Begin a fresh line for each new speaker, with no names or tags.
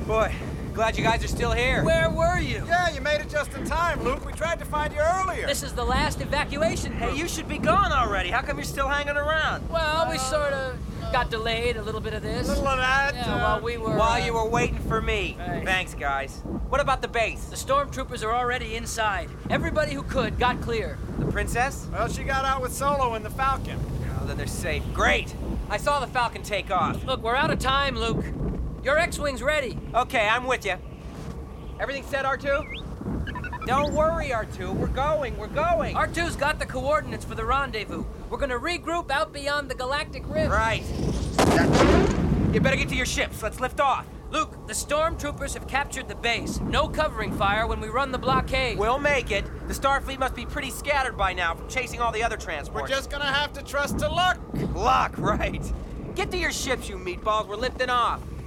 Boy, glad you guys are still here.
Where were you?
Yeah, you made it just in time, Luke. We tried to find you earlier.
This is the last evacuation route.
Hey, you should be gone already. How come you're still hanging around?
Well, we sort of got delayed, a little bit of this.
A little of that.
Yeah, while we were...
While you were waiting for me.
Right.
Thanks, guys. What about the base?
The stormtroopers are already inside. Everybody who could got clear.
The princess?
Well, she got out with Solo in the Falcon.
Oh, then they're safe. Great! I saw the Falcon take off.
Look, we're out of time, Luke. Your X-Wing's ready.
Okay, I'm with you. Everything set, R2? Don't worry, R2. We're going.
R2's got the coordinates for the rendezvous. We're gonna regroup out beyond the galactic rift.
Right. You better get to your ships. Let's lift off.
Luke, the stormtroopers have captured the base. No covering fire when we run the blockade.
We'll make it. The Starfleet must be pretty scattered by now from chasing all the other
We're
transports.
just gonna have to trust to luck.
Luck, right. Get to your ships, you meatballs. We're lifting off.